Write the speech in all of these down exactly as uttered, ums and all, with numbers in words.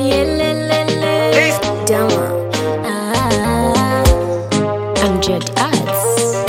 Yelelele Dama ah, Amjad Arts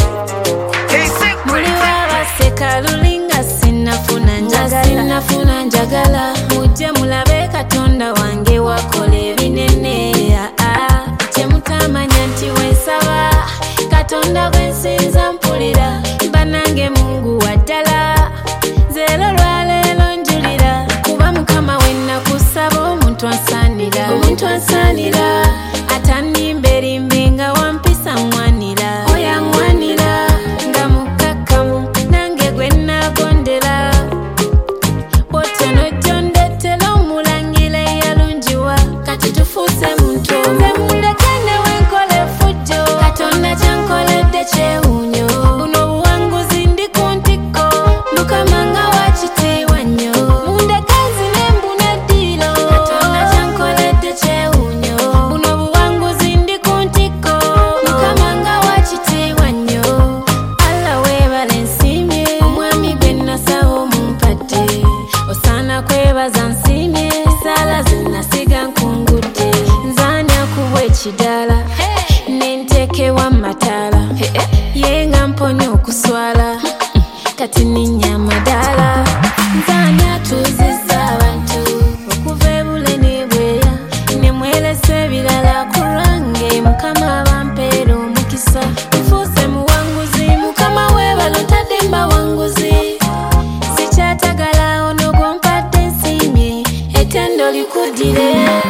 Muli waba seka lulinga sinafuna njagala Sinafuna njagala Muje mulabe katonda wange wakole binene ah, Chemutamanya nti wensaba Katonda wensinza mpulira Banange Mungu wadala Zero lwalelo njulira Kuba mukama wenna kusaba omuntu ansanira Omuntu ansanira Atanimbe limbe nga wampisa mwanira Oya mwanira Nga mukakamu nange gwe nagondera Botono jondetela omulangire yalungiwa Kati tufuuse muntu Nze mulekene wenkole fujjo Katonda kyankoledde kyewunyo Buno buwanguzi ndi ku ntiko Mukama nga wakitiibwa nnyo Mundekezi nembuna eddiiro Katonda kyankoledde kyewunyo Buno buwanguzi ndi ku ntiko Mukama nga wakitiibwa nnyo Allah weebale nsiimye Omwami gwe nasaba omumpadde Osaana kwebaza nsiimye Saala ze nasiga nkungudde Nzaani akubwa ekidala Nenteekebwa mu mataala Ye nga mponya okuswala Kati ninnya amadaala Nzaani atuuzizza abantu Okuva e Bule ne Bweya Ne mwelesa ebirala ku lwange Mukama bampeera omukisa Nfuuse muwanguzi Mukama weebale otadde mbawanguzi Sikyatagala ono gw'ompadde nsiimye Ettendo likuddire